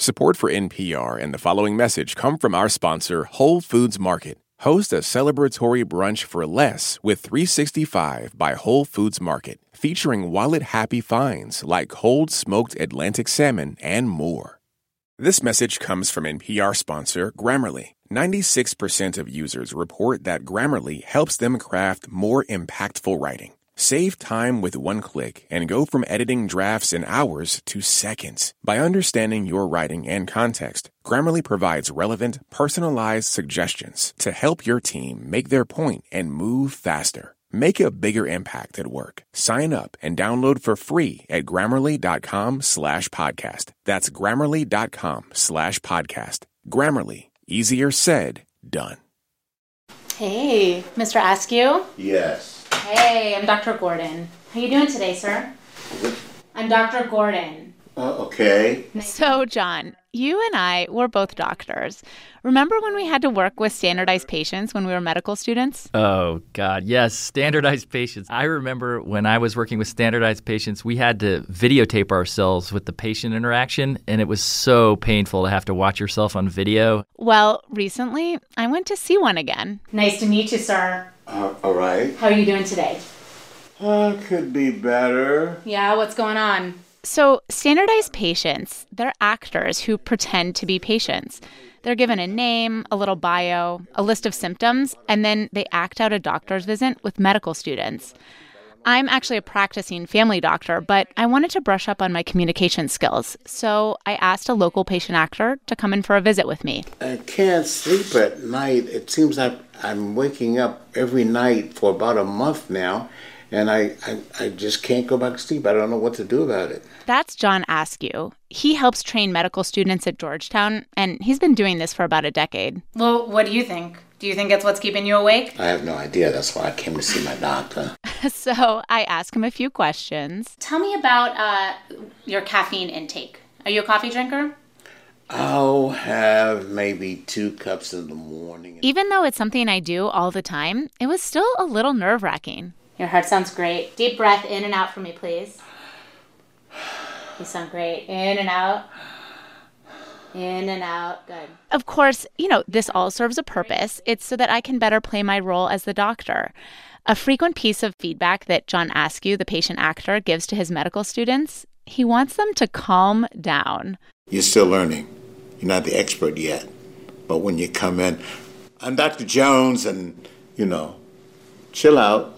Support for NPR and the following message come from our sponsor, Whole Foods Market. Host a celebratory brunch for less with 365 by Whole Foods Market, featuring wallet-happy finds like cold smoked Atlantic salmon and more. This message comes from NPR sponsor Grammarly. 96% of users report that Grammarly helps them craft more impactful writing. Save time with one click and go from editing drafts in hours to seconds. By understanding your writing and context, Grammarly provides relevant, personalized suggestions to help your team make their point and move faster. Make a bigger impact at work. Sign up and download for free at Grammarly.com/podcast. That's Grammarly.com/podcast. Grammarly. Easier said, done. Hey, Mr. Askew? Yes. Hey, I'm Dr. Gordon. How you doing today, sir? I'm Dr. Gordon. Okay. So, John, you and I were both doctors. Remember when we had to work with standardized patients when we were medical students? Oh, God, yes, standardized patients. I remember when I was working with standardized patients, we had to videotape ourselves with the patient interaction, and it was so painful to have to watch yourself on video. Well, recently, I went to see one again. Nice to meet you, sir. All right. How are you doing today? Could be better. Yeah, what's going on? So, standardized patients, they're actors who pretend to be patients. They're given a name, a little bio, a list of symptoms, and then they act out a doctor's visit with medical students. I'm actually a practicing family doctor, but I wanted to brush up on my communication skills. So I asked a local patient actor to come in for a visit with me. I can't sleep at night. It seems like I'm waking up every night for about a month now, and I just can't go back to sleep. I don't know what to do about it. That's John Askew. He helps train medical students at Georgetown, and he's been doing this for about a decade. Well, what do you think? Do you think it's what's keeping you awake? I have no idea. That's why I came to see my doctor. So I asked him a few questions. Tell me about your caffeine intake. Are you a coffee drinker? I'll have maybe 2 cups in the morning. Even though it's something I do all the time, it was still a little nerve-wracking. Your heart sounds great. Deep breath in and out for me, please. You sound great. In and out. In and out. Good. Of course, this all serves a purpose. It's so that I can better play my role as the doctor. A frequent piece of feedback that John Askew, the patient actor, gives to his medical students, he wants them to calm down. You're still learning. You're not the expert yet. But when you come in, I'm Dr. Jones, and, chill out.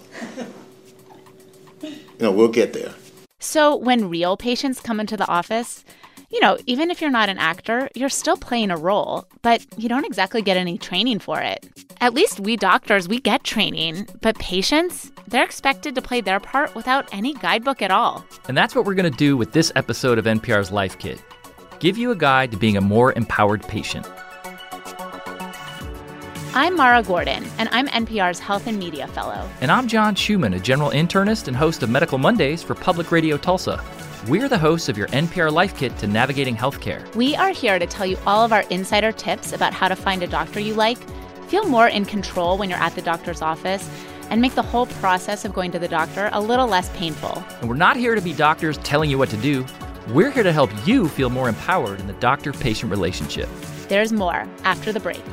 We'll get there. So when real patients come into the office, even if you're not an actor, you're still playing a role, but you don't exactly get any training for it. At least we doctors, we get training, but patients, they're expected to play their part without any guidebook at all. And that's what we're going to do with this episode of NPR's Life Kit. Give you a guide to being a more empowered patient. I'm Mara Gordon, and I'm NPR's Health and Media Fellow. And I'm John Schumann, a general internist and host of Medical Mondays for Public Radio Tulsa. We're the hosts of your NPR Life Kit to navigating healthcare. We are here to tell you all of our insider tips about how to find a doctor you like, feel more in control when you're at the doctor's office, and make the whole process of going to the doctor a little less painful. And we're not here to be doctors telling you what to do. We're here to help you feel more empowered in the doctor-patient relationship. There's more after the break.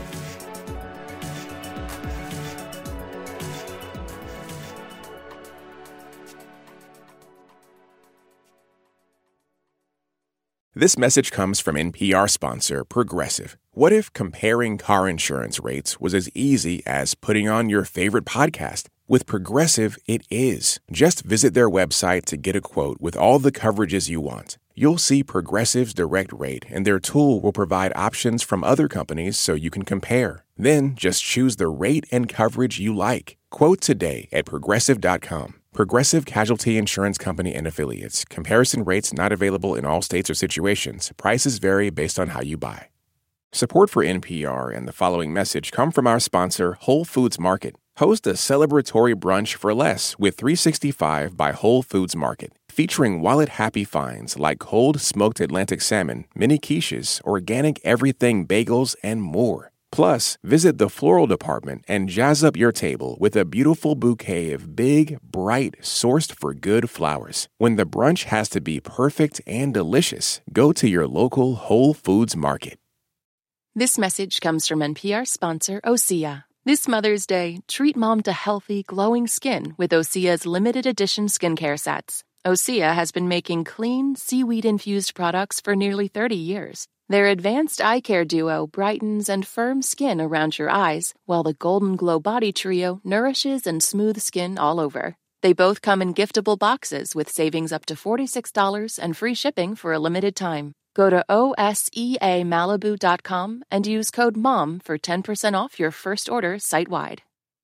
This message comes from NPR sponsor Progressive. What if comparing car insurance rates was as easy as putting on your favorite podcast? With Progressive, it is. Just visit their website to get a quote with all the coverages you want. You'll see Progressive's direct rate, and their tool will provide options from other companies so you can compare. Then just choose the rate and coverage you like. Quote today at Progressive.com. Progressive Casualty Insurance Company and Affiliates. Comparison rates not available in all states or situations. Prices vary based on how you buy. Support for NPR and the following message come from our sponsor, Whole Foods Market. Host a celebratory brunch for less with 365 by Whole Foods Market, featuring wallet-happy finds like cold smoked Atlantic salmon, mini quiches, organic everything bagels, and more. Plus, visit the floral department and jazz up your table with a beautiful bouquet of big, bright, sourced-for-good flowers. When the brunch has to be perfect and delicious, go to your local Whole Foods market. This message comes from NPR sponsor Osea. This Mother's Day, treat mom to healthy, glowing skin with Osea's limited edition skincare sets. Osea has been making clean, seaweed-infused products for nearly 30 years. Their advanced eye care duo brightens and firms skin around your eyes, while the Golden Glow Body Trio nourishes and smooths skin all over. They both come in giftable boxes with savings up to $46 and free shipping for a limited time. Go to OSEAMalibu.com and use code MOM for 10% off your first order site-wide.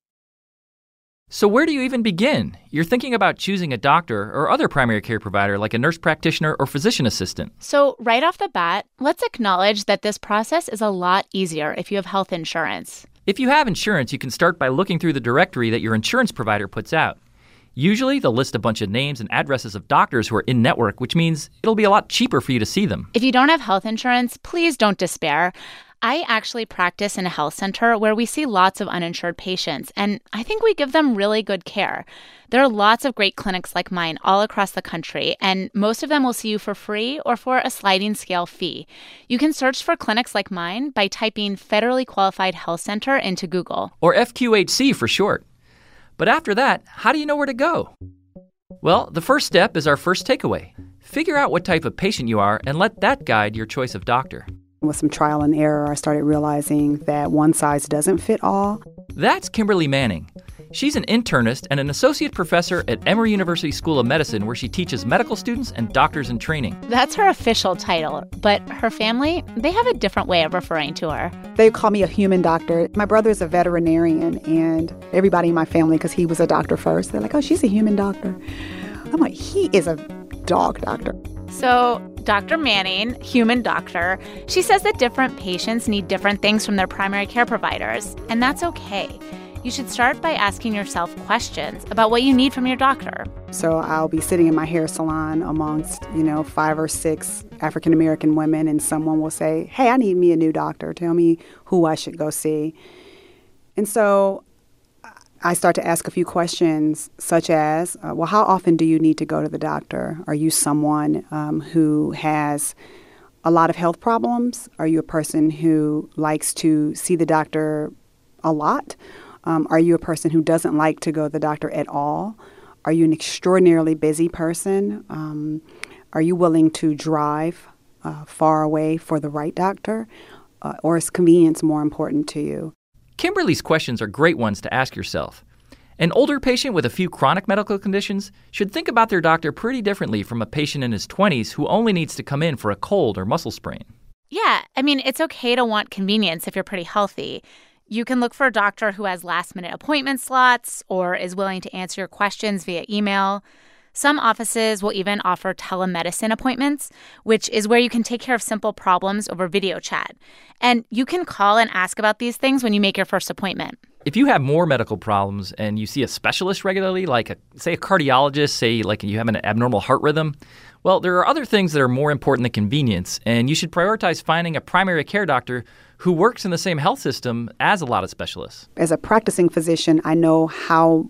So where do you even begin? You're thinking about choosing a doctor or other primary care provider like a nurse practitioner or physician assistant. So right off the bat, let's acknowledge that this process is a lot easier if you have health insurance. If you have insurance, you can start by looking through the directory that your insurance provider puts out. Usually, they'll list a bunch of names and addresses of doctors who are in-network, which means it'll be a lot cheaper for you to see them. If you don't have health insurance, please don't despair. I actually practice in a health center where we see lots of uninsured patients, and I think we give them really good care. There are lots of great clinics like mine all across the country, and most of them will see you for free or for a sliding scale fee. You can search for clinics like mine by typing Federally Qualified Health Center into Google. Or FQHC for short. But after that, how do you know where to go? Well, the first step is our first takeaway. Figure out what type of patient you are and let that guide your choice of doctor. With some trial and error, I started realizing that one size doesn't fit all. That's Kimberly Manning. She's an internist and an associate professor at Emory University School of Medicine, where she teaches medical students and doctors in training. That's her official title, but her family, they have a different way of referring to her. They call me a human doctor. My brother is a veterinarian, and everybody in my family, because he was a doctor first, they're like, oh, she's a human doctor. I'm like, he is a dog doctor. So Dr. Manning, human doctor, she says that different patients need different things from their primary care providers, and that's okay. You should start by asking yourself questions about what you need from your doctor. So I'll be sitting in my hair salon amongst, 5 or 6 African-American women, and someone will say, hey, I need me a new doctor. Tell me who I should go see. And so I start to ask a few questions, such as, how often do you need to go to the doctor? Are you someone who has a lot of health problems? Are you a person who likes to see the doctor a lot? Are you a person who doesn't like to go to the doctor at all? Are you an extraordinarily busy person? Are you willing to drive far away for the right doctor? Or is convenience more important to you? Kimberly's questions are great ones to ask yourself. An older patient with a few chronic medical conditions should think about their doctor pretty differently from a patient in his 20s who only needs to come in for a cold or muscle sprain. Yeah, it's okay to want convenience if you're pretty healthy. You can look for a doctor who has last-minute appointment slots or is willing to answer your questions via email. Some offices will even offer telemedicine appointments, which is where you can take care of simple problems over video chat. And you can call and ask about these things when you make your first appointment. If you have more medical problems and you see a specialist regularly, like, say, a cardiologist, say, like you have an abnormal heart rhythm, well, there are other things that are more important than convenience, and you should prioritize finding a primary care doctor who works in the same health system as a lot of specialists. As a practicing physician, I know how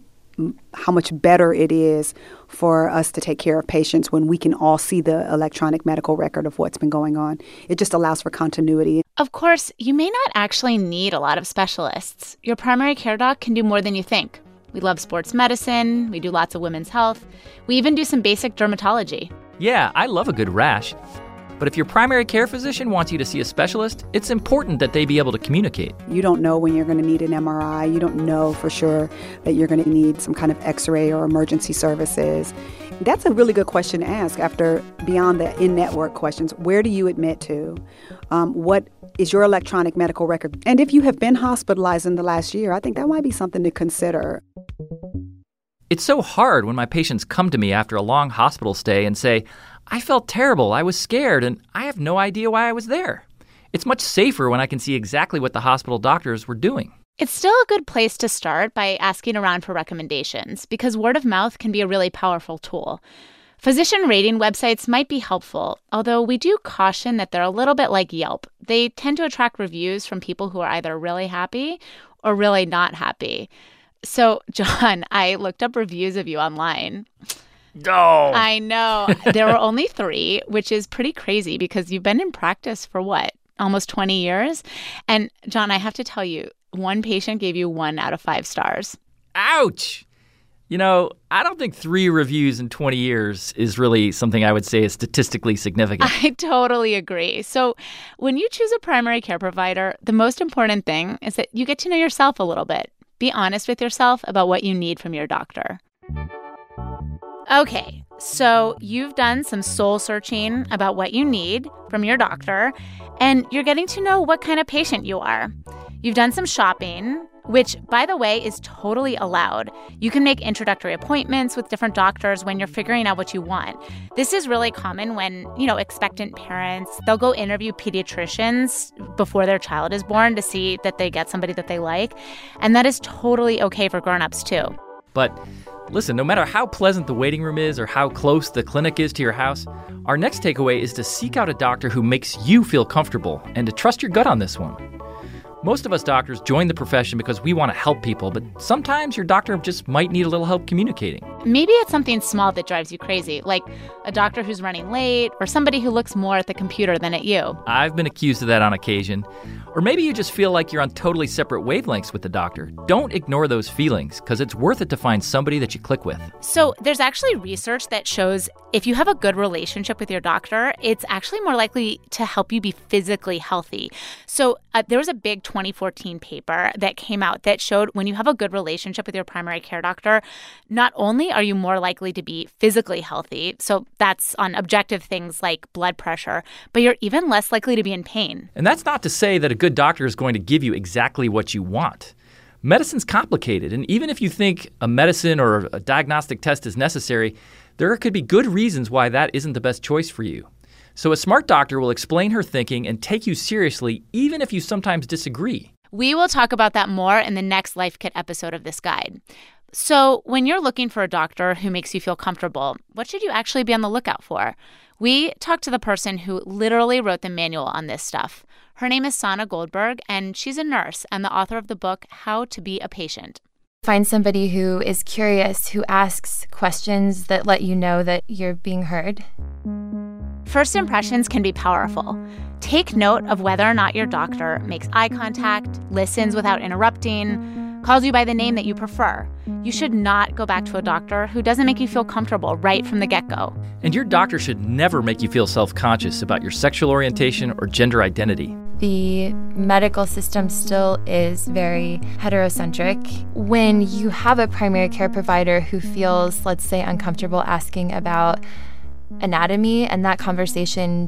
much better it is for us to take care of patients when we can all see the electronic medical record of what's been going on. It just allows for continuity. Of course, you may not actually need a lot of specialists. Your primary care doc can do more than you think. We love sports medicine. We do lots of women's health. We even do some basic dermatology. Yeah, I love a good rash. But if your primary care physician wants you to see a specialist, it's important that they be able to communicate. You don't know when you're going to need an MRI. You don't know for sure that you're going to need some kind of X-ray or emergency services. That's a really good question to ask after beyond the in-network questions. Where do you admit to? What is your electronic medical record? And if you have been hospitalized in the last year, I think that might be something to consider. It's so hard when my patients come to me after a long hospital stay and say, I felt terrible, I was scared, and I have no idea why I was there. It's much safer when I can see exactly what the hospital doctors were doing. It's still a good place to start by asking around for recommendations, because word of mouth can be a really powerful tool. Physician rating websites might be helpful, although we do caution that they're a little bit like Yelp. They tend to attract reviews from people who are either really happy or really not happy. So, John, I looked up reviews of you online. Oh. I know. There were only 3, which is pretty crazy because you've been in practice for what? Almost 20 years? And, John, I have to tell you, one patient gave you 1 out of 5 stars. Ouch! You know, I don't think 3 reviews in 20 years is really something I would say is statistically significant. I totally agree. So when you choose a primary care provider, the most important thing is that you get to know yourself a little bit. Be honest with yourself about what you need from your doctor. Okay, so you've done some soul searching about what you need from your doctor, and you're getting to know what kind of patient you are. You've done some shopping, which, by the way, is totally allowed. You can make introductory appointments with different doctors when you're figuring out what you want. This is really common when, expectant parents, they'll go interview pediatricians before their child is born to see that they get somebody that they like. And that is totally okay for grown-ups, too. But listen, no matter how pleasant the waiting room is or how close the clinic is to your house, our next takeaway is to seek out a doctor who makes you feel comfortable and to trust your gut on this one. Most of us doctors join the profession because we want to help people, but sometimes your doctor just might need a little help communicating. Maybe it's something small that drives you crazy, like a doctor who's running late or somebody who looks more at the computer than at you. I've been accused of that on occasion. Or maybe you just feel like you're on totally separate wavelengths with the doctor. Don't ignore those feelings, because it's worth it to find somebody that you click with. So there's actually research that shows if you have a good relationship with your doctor, it's actually more likely to help you be physically healthy. So there was a big 2014 paper that came out that showed when you have a good relationship with your primary care doctor, not only are you more likely to be physically healthy, so that's on objective things like blood pressure, but you're even less likely to be in pain. And that's not to say that a good doctor is going to give you exactly what you want. Medicine's complicated, and even if you think a medicine or a diagnostic test is necessary, there could be good reasons why that isn't the best choice for you. So a smart doctor will explain her thinking and take you seriously, even if you sometimes disagree. We will talk about that more in the next Life Kit episode of this guide. So when you're looking for a doctor who makes you feel comfortable, what should you actually be on the lookout for? We talked to the person who literally wrote the manual on this stuff. Her name is Sana Goldberg, and she's a nurse and the author of the book, How to Be a Patient. Find somebody who is curious, who asks questions that let you know that you're being heard. First impressions can be powerful. Take note of whether or not your doctor makes eye contact, listens without interrupting, calls you by the name that you prefer. You should not go back to a doctor who doesn't make you feel comfortable right from the get-go. And your doctor should never make you feel self-conscious about your sexual orientation or gender identity. The medical system still is very heterocentric. When you have a primary care provider who feels, let's say, uncomfortable asking about anatomy and that conversation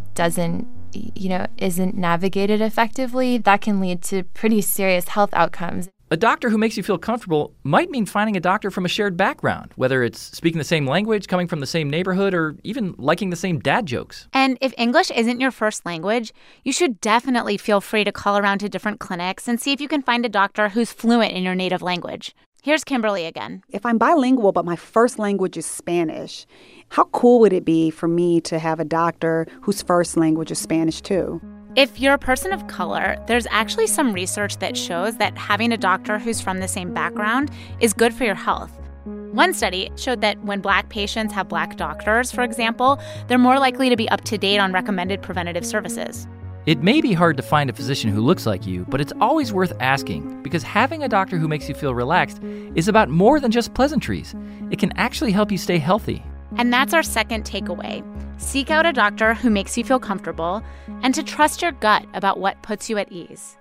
isn't navigated effectively, that can lead to pretty serious health outcomes. A doctor who makes you feel comfortable might mean finding a doctor from a shared background, whether it's speaking the same language, coming from the same neighborhood, or even liking the same dad jokes. And if English isn't your first language, you should definitely feel free to call around to different clinics and see if you can find a doctor who's fluent in your native language. Here's Kimberly again. If I'm bilingual, but my first language is Spanish, how cool would it be for me to have a doctor whose first language is Spanish too? If you're a person of color, there's actually some research that shows that having a doctor who's from the same background is good for your health. One study showed that when Black patients have Black doctors, for example, they're more likely to be up to date on recommended preventative services. It may be hard to find a physician who looks like you, but it's always worth asking, because having a doctor who makes you feel relaxed is about more than just pleasantries. It can actually help you stay healthy. And that's our second takeaway. Seek out a doctor who makes you feel comfortable and to trust your gut about what puts you at ease.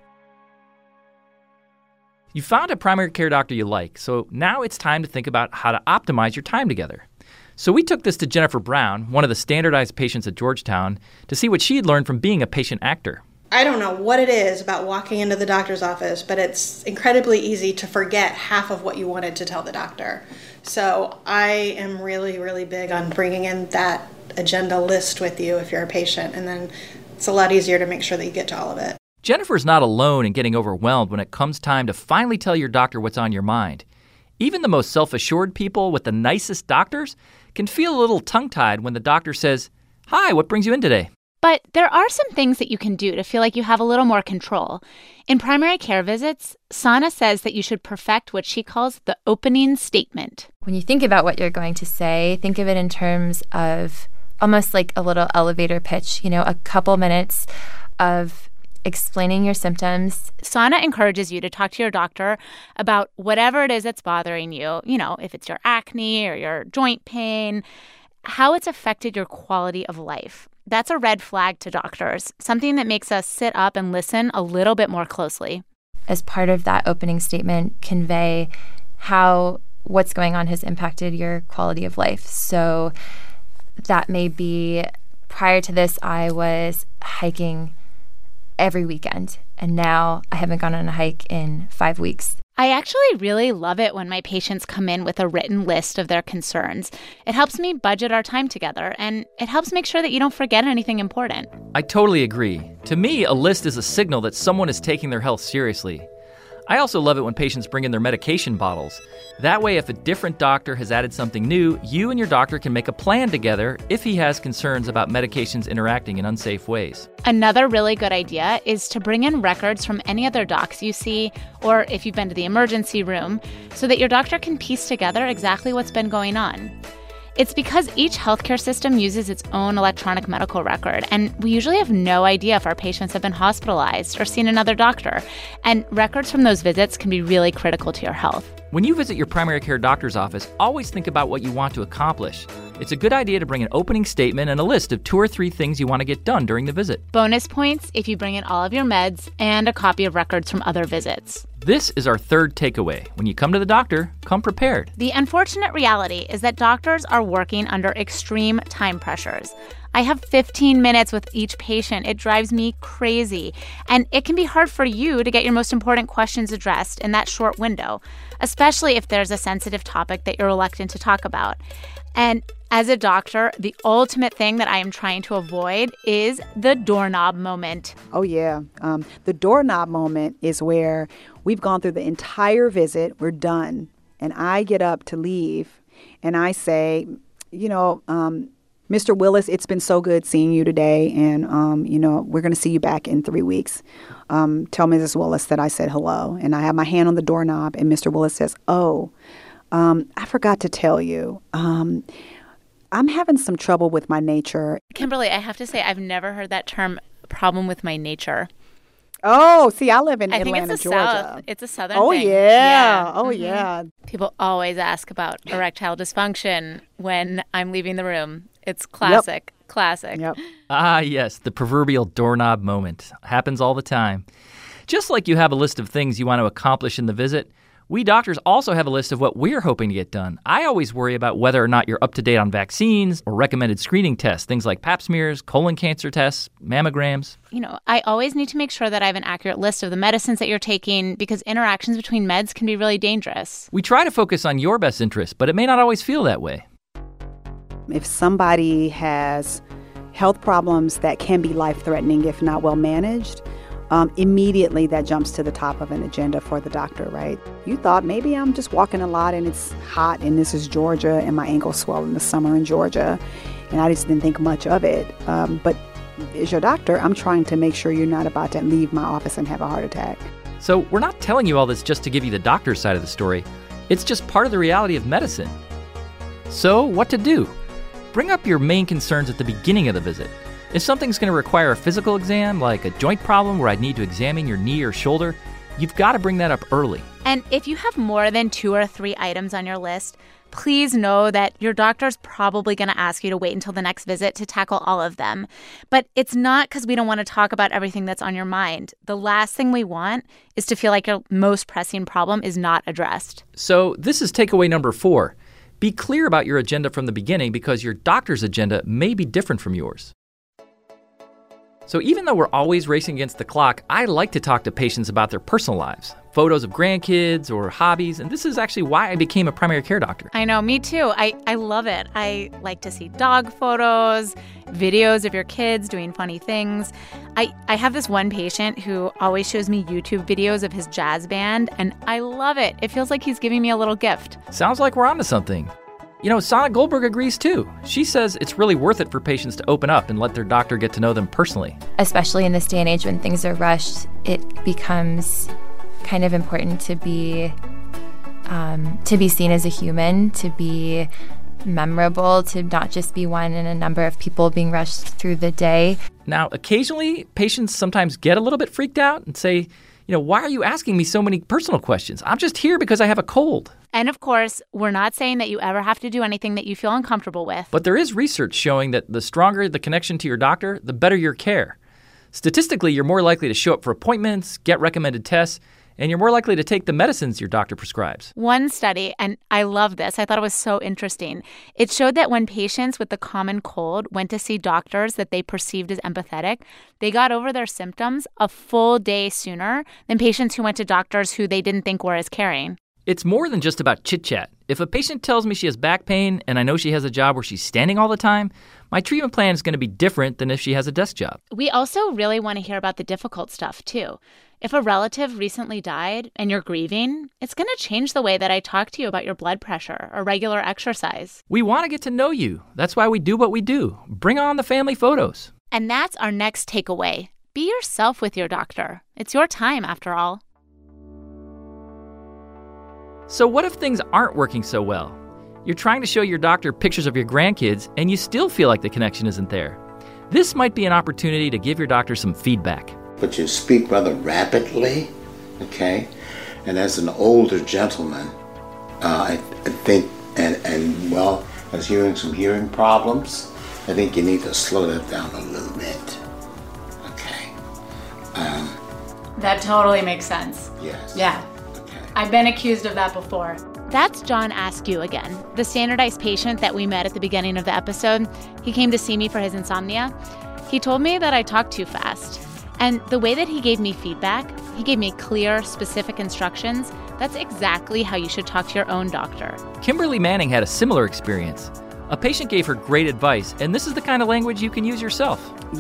You found a primary care doctor you like, so now it's time to think about how to optimize your time together. So we took this to Jennifer Brown, one of the standardized patients at Georgetown, to see what she'd learned from being a patient actor. I don't know what it is about walking into the doctor's office, but it's incredibly easy to forget half of what you wanted to tell the doctor. So I am really, really big on bringing in that agenda list with you if you're a patient, and then it's a lot easier to make sure that you get to all of it. Jennifer's not alone in getting overwhelmed when it comes time to finally tell your doctor what's on your mind. Even the most self-assured people with the nicest doctors can feel a little tongue-tied when the doctor says, "Hi, what brings you in today?" But there are some things that you can do to feel like you have a little more control. In primary care visits, Sana says that you should perfect what she calls the opening statement. When you think about what you're going to say, think of it in terms of almost like a little elevator pitch, a couple minutes of explaining your symptoms. Sana encourages you to talk to your doctor about whatever it is that's bothering you, if it's your acne or your joint pain, how it's affected your quality of life. That's a red flag to doctors, something that makes us sit up and listen a little bit more closely. As part of that opening statement, convey how what's going on has impacted your quality of life. So that may be, prior to this, I was hiking every weekend, and now I haven't gone on a hike in 5 weeks. I actually really love it when my patients come in with a written list of their concerns. It helps me budget our time together, and it helps make sure that you don't forget anything important. I totally agree. To me, a list is a signal that someone is taking their health seriously. I also love it when patients bring in their medication bottles. That way, if a different doctor has added something new, you and your doctor can make a plan together if he has concerns about medications interacting in unsafe ways. Another really good idea is to bring in records from any other docs you see, or if you've been to the emergency room, so that your doctor can piece together exactly what's been going on. It's because each healthcare system uses its own electronic medical record, and we usually have no idea if our patients have been hospitalized or seen another doctor. And records from those visits can be really critical to your health. When you visit your primary care doctor's office, always think about what you want to accomplish. It's a good idea to bring an opening statement and a list of 2 or 3 things you want to get done during the visit. Bonus points if you bring in all of your meds and a copy of records from other visits. This is our third takeaway. When you come to the doctor, come prepared. The unfortunate reality is that doctors are working under extreme time pressures. I have 15 minutes with each patient. It drives me crazy. And it can be hard for you to get your most important questions addressed in that short window, especially if there's a sensitive topic that you're reluctant to talk about. And as a doctor, the ultimate thing that I am trying to avoid is the doorknob moment. Oh, yeah. The doorknob moment is where we've gone through the entire visit. We're done. And I get up to leave and I say, Mr. Willis, it's been so good seeing you today. And, we're going to see you back in 3 weeks. Tell Mrs. Willis that I said hello. And I have my hand on the doorknob and Mr. Willis says, I forgot to tell you. I'm having some trouble with my nature. Kimberly, I have to say, I've never heard that term, problem with my nature. Oh, see, I live in Atlanta, I think it's Georgia. South. It's a southern thing. Yeah. Oh, yeah. People always ask about erectile dysfunction when I'm leaving the room. It's classic. Yep. Classic. Yep. Ah, yes, the proverbial doorknob moment. Happens all the time. Just like you have a list of things you want to accomplish in the visit, we doctors also have a list of what we're hoping to get done. I always worry about whether or not you're up to date on vaccines or recommended screening tests, things like pap smears, colon cancer tests, mammograms. I always need to make sure that I have an accurate list of the medicines that you're taking because interactions between meds can be really dangerous. We try to focus on your best interests, but it may not always feel that way. If somebody has health problems that can be life-threatening if not well managed, immediately that jumps to the top of an agenda for the doctor, right? You thought maybe I'm just walking a lot and it's hot and this is Georgia and my ankles swell in the summer in Georgia and I just didn't think much of it. But as your doctor, I'm trying to make sure you're not about to leave my office and have a heart attack. So we're not telling you all this just to give you the doctor's side of the story. It's just part of the reality of medicine. So what to do? Bring up your main concerns at the beginning of the visit. If something's going to require a physical exam, like a joint problem where I need to examine your knee or shoulder, you've got to bring that up early. And if you have more than 2 or 3 items on your list, please know that your doctor's probably going to ask you to wait until the next visit to tackle all of them. But it's not because we don't want to talk about everything that's on your mind. The last thing we want is to feel like your most pressing problem is not addressed. So this is takeaway number 4. Be clear about your agenda from the beginning because your doctor's agenda may be different from yours. So even though we're always racing against the clock, I like to talk to patients about their personal lives, photos of grandkids or hobbies, and this is actually why I became a primary care doctor. I know, me too. I love it. I like to see dog photos, videos of your kids doing funny things. I have this one patient who always shows me YouTube videos of his jazz band, and I love it. It feels like he's giving me a little gift. Sounds like we're onto something. Sana Goldberg agrees too. She says it's really worth it for patients to open up and let their doctor get to know them personally. Especially in this day and age when things are rushed, it becomes kind of important to be seen as a human, to be memorable, to not just be one in a number of people being rushed through the day. Now, occasionally, patients sometimes get a little bit freaked out and say, why are you asking me so many personal questions? I'm just here because I have a cold. And of course, we're not saying that you ever have to do anything that you feel uncomfortable with. But there is research showing that the stronger the connection to your doctor, the better your care. Statistically, you're more likely to show up for appointments, get recommended tests, and you're more likely to take the medicines your doctor prescribes. One study, and I love this, I thought it was so interesting, it showed that when patients with the common cold went to see doctors that they perceived as empathetic, they got over their symptoms a full day sooner than patients who went to doctors who they didn't think were as caring. It's more than just about chit-chat. If a patient tells me she has back pain and I know she has a job where she's standing all the time, my treatment plan is going to be different than if she has a desk job. We also really want to hear about the difficult stuff, too. If a relative recently died and you're grieving, it's going to change the way that I talk to you about your blood pressure or regular exercise. We want to get to know you. That's why we do what we do. Bring on the family photos. And that's our next takeaway. Be yourself with your doctor. It's your time, after all. So what if things aren't working so well? You're trying to show your doctor pictures of your grandkids and you still feel like the connection isn't there. This might be an opportunity to give your doctor some feedback. But you speak rather rapidly, okay? And as an older gentleman, I think, well, as hearing some hearing problems, I think you need to slow that down a little bit, okay? That totally makes sense. Yes. Yeah. Okay. I've been accused of that before. That's John Askew again, the standardized patient that we met at the beginning of the episode. He came to see me for his insomnia. He told me that I talk too fast. And the way that he gave me feedback, he gave me clear, specific instructions. That's exactly how you should talk to your own doctor. Kimberly Manning had a similar experience. A patient gave her great advice, and this is the kind of language you can use yourself.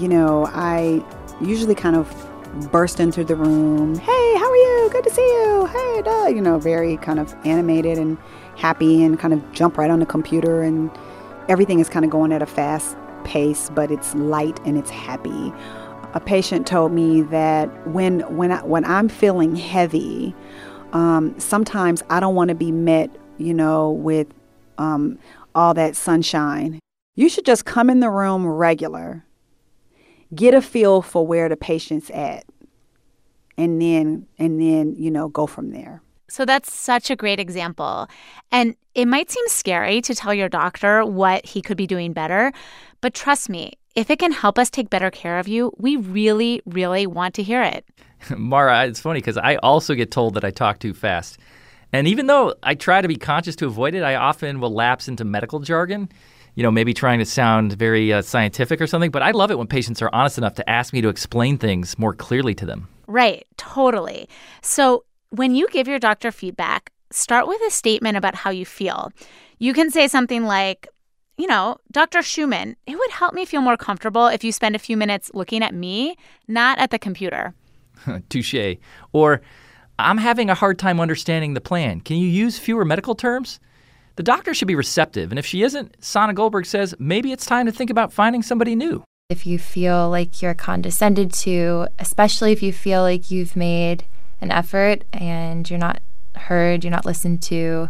I usually kind of burst into the room. Hey, how are you? Good to see you. Hey, duh. Very kind of animated and happy, and kind of jump right on the computer, and everything is kind of going at a fast pace, but it's light and it's happy. A patient told me that when I'm feeling heavy, sometimes I don't want to be met, with all that sunshine. You should just come in the room regular, get a feel for where the patient's at, and then go from there. So that's such a great example. And it might seem scary to tell your doctor what he could be doing better, but trust me, if it can help us take better care of you, we really, really want to hear it. Mara, it's funny because I also get told that I talk too fast. And even though I try to be conscious to avoid it, I often will lapse into medical jargon, maybe trying to sound very scientific or something. But I love it when patients are honest enough to ask me to explain things more clearly to them. Right, totally. So when you give your doctor feedback, start with a statement about how you feel. You can say something like, Dr. Schumann, it would help me feel more comfortable if you spend a few minutes looking at me, not at the computer. Touché. Or, I'm having a hard time understanding the plan. Can you use fewer medical terms? The doctor should be receptive, and if she isn't, Sana Goldberg says maybe it's time to think about finding somebody new. If you feel like you're condescended to, especially if you feel like you've made an effort and you're not heard, you're not listened to,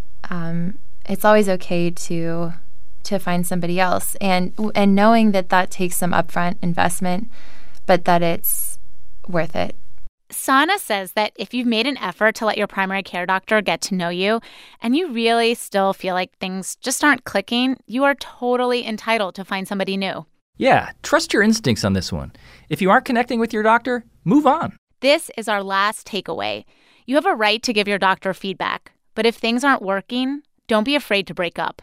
it's always okay to find somebody else, and knowing that takes some upfront investment, but that it's worth it. Sana says that if you've made an effort to let your primary care doctor get to know you and you really still feel like things just aren't clicking, you are totally entitled to find somebody new. Yeah, trust your instincts on this one. If you aren't connecting with your doctor, move on. This is our last takeaway. You have a right to give your doctor feedback, but if things aren't working, don't be afraid to break up.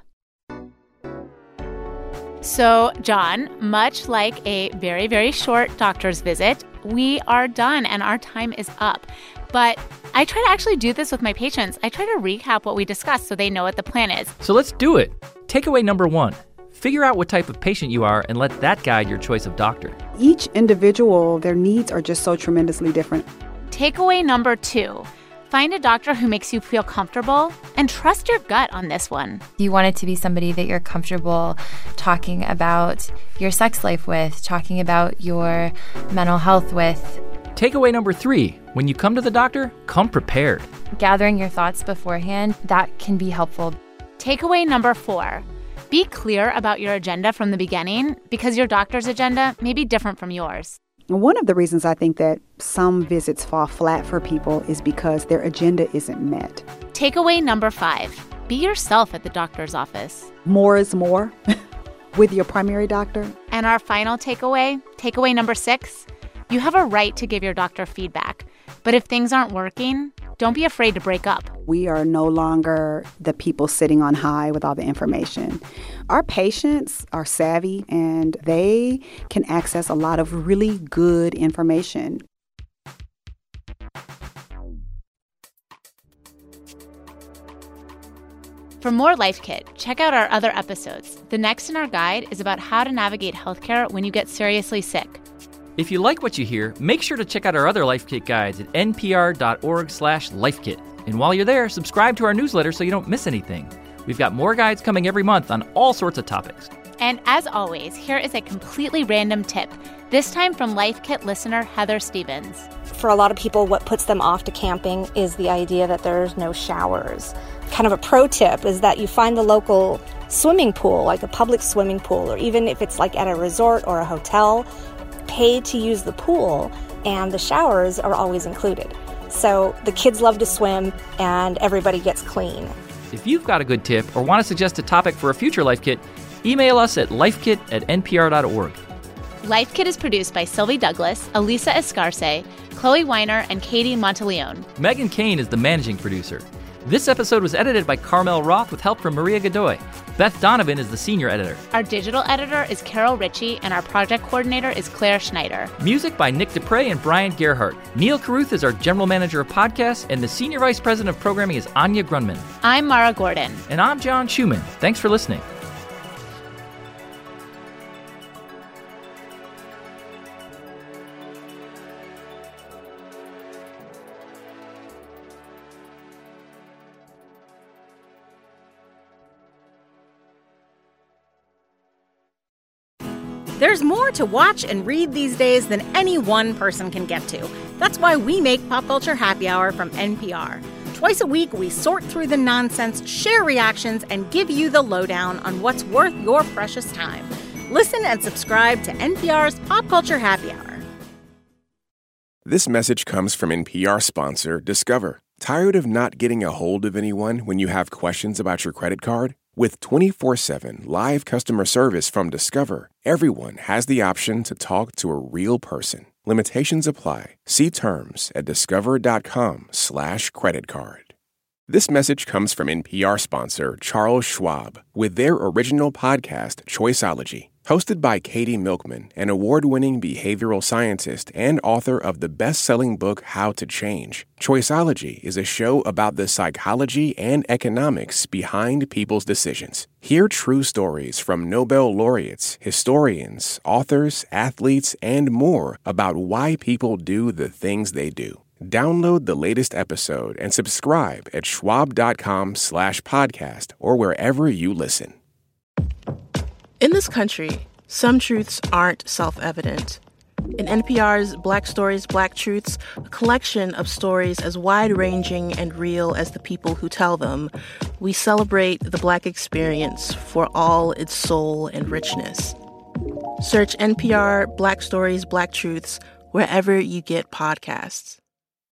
So, John, much like a very, very short doctor's visit, we are done and our time is up. But I try to actually do this with my patients. I try to recap what we discussed so they know what the plan is. So let's do it. Takeaway number 1. Figure out what type of patient you are and let that guide your choice of doctor. Each individual, their needs are just so tremendously different. Takeaway number 2. Find a doctor who makes you feel comfortable and trust your gut on this one. You want it to be somebody that you're comfortable talking about your sex life with, talking about your mental health with. Takeaway number 3, when you come to the doctor, come prepared. Gathering your thoughts beforehand, that can be helpful. Takeaway number 4, be clear about your agenda from the beginning because your doctor's agenda may be different from yours. One of the reasons I think that some visits fall flat for people is because their agenda isn't met. Takeaway number 5, be yourself at the doctor's office. More is more with your primary doctor. And our final takeaway number 6, you have a right to give your doctor feedback. But if things aren't working, don't be afraid to break up. We are no longer the people sitting on high with all the information. Our patients are savvy and they can access a lot of really good information. For more Life Kit, check out our other episodes. The next in our guide is about how to navigate healthcare when you get seriously sick. If you like what you hear, make sure to check out our other Life Kit guides at npr.org/lifekit. And while you're there, subscribe to our newsletter so you don't miss anything. We've got more guides coming every month on all sorts of topics. And as always, here is a completely random tip, this time from Life Kit listener Heather Stevens. For a lot of people, what puts them off to camping is the idea that there's no showers. Kind of a pro tip is that you find the local swimming pool, like a public swimming pool, or even if it's like at a resort or a hotel, pay to use the pool, and the showers are always included. So the kids love to swim, and everybody gets clean. If you've got a good tip or want to suggest a topic for a future Life Kit, email us at lifekit@npr.org. Life Kit is produced by Sylvie Douglas, Elisa Escarce, Chloe Weiner, and Katie Monteleone. Megan Kane is the managing producer. This episode was edited by Carmel Roth with help from Maria Godoy. Beth Donovan is the senior editor. Our digital editor is Carol Ritchie, and our project coordinator is Claire Schneider. Music by Nick Dupre and Brian Gerhardt. Neil Carruth is our general manager of podcasts, and the senior vice president of programming is Anya Grunman. I'm Mara Gordon. And I'm John Schumann. Thanks for listening. There's more to watch and read these days than any one person can get to. That's why we make Pop Culture Happy Hour from NPR. Twice a week, we sort through the nonsense, share reactions, and give you the lowdown on what's worth your precious time. Listen and subscribe to NPR's Pop Culture Happy Hour. This message comes from NPR sponsor Discover. Tired of not getting a hold of anyone when you have questions about your credit card? With 24/7 live customer service from Discover, everyone has the option to talk to a real person. Limitations apply. See terms at discover.com/creditcard. This message comes from NPR sponsor Charles Schwab with their original podcast, Choiceology. Hosted by Katie Milkman, an award-winning behavioral scientist and author of the best-selling book How to Change, Choiceology is a show about the psychology and economics behind people's decisions. Hear true stories from Nobel laureates, historians, authors, athletes, and more about why people do the things they do. Download the latest episode and subscribe at schwab.com/podcast or wherever you listen. In this country, some truths aren't self-evident. In NPR's Black Stories, Black Truths, a collection of stories as wide-ranging and real as the people who tell them, we celebrate the Black experience for all its soul and richness. Search NPR Black Stories, Black Truths wherever you get podcasts.